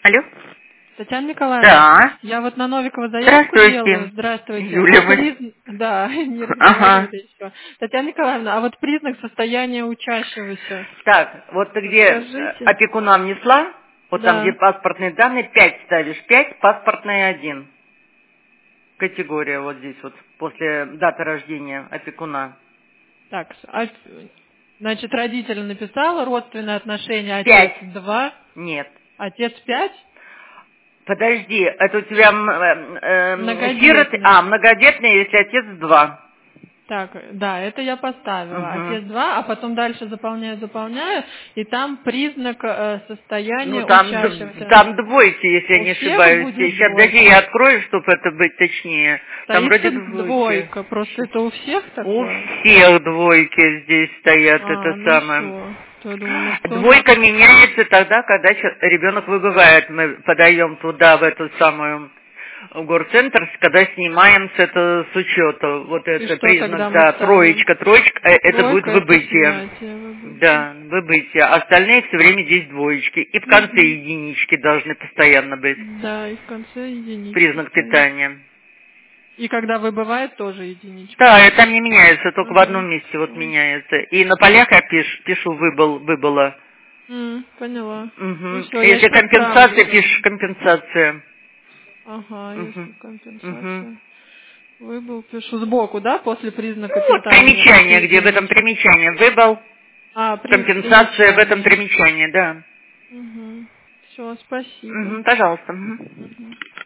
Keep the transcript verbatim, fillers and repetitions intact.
Алло. Татьяна Николаевна, Да. я вот на Новикова заявку Здравствуйте. делаю. Здравствуйте. Юля, А вы... приз- Да, не Ага. разговаривайте еще. Татьяна Николаевна, а вот признак состояния учащегося, Так, вот ты где э, скажите. опекуна внесла, вот там, где Да. паспортные данные, пять ставишь, пять, паспортные один. Категория вот здесь вот, после даты рождения опекуна. Так, а, значит, родители написала, родственные отношения, отец Пять. два, Нет. отец пять, Подожди, это у тебя м, э, э, сироты, многодетные. а, многодетные, если отец два. Так, да, это я поставила. Угу. Отец два, а потом дальше заполняю, заполняю, и там признак э, Ну, состояния там, д- учащегося. там двойки, если я У не всех ошибаюсь. будет Сейчас, подожди, я двойка. открою, чтобы это быть точнее. Там Стоит-то вроде двойки. двойка, просто это у всех У такое? всех двойки здесь стоят, это А, ну самое. все. То я думаю, может, тоже... Двойка меняется тогда, когда ребенок выбывает. Мы подаем туда, в эту самую в горцентр, когда снимаем с этого с учета. Вот И это что тогда признак, мы да, ставим? троечка, троечка, э, это будет Тройка — это выбытие. снятие выбытия. Да, выбытие. Остальные все время здесь двоечки. И в конце Мгм. единички должны постоянно быть. Да, и в конце единичка Признак стоит. питания. И когда выбывает, тоже единичка. Да, это там не меняется, только в Ага, одном месте вот все. меняется. И на полях я пишу, пишу выбыл, выбыло. М, поняла. Ну Угу. все, я Если сейчас справлю компенсация, пишешь сразу. компенсация. Ага, Угу. если Угу. компенсация. Выбыл, пишу сбоку, да, после признака Ну вот питания, примечание, после где в этом единички. примечании выбыл, А, при, компенсация в этом примечание. примечании, да. Угу. Все, спасибо. Угу, пожалуйста. Угу. Угу.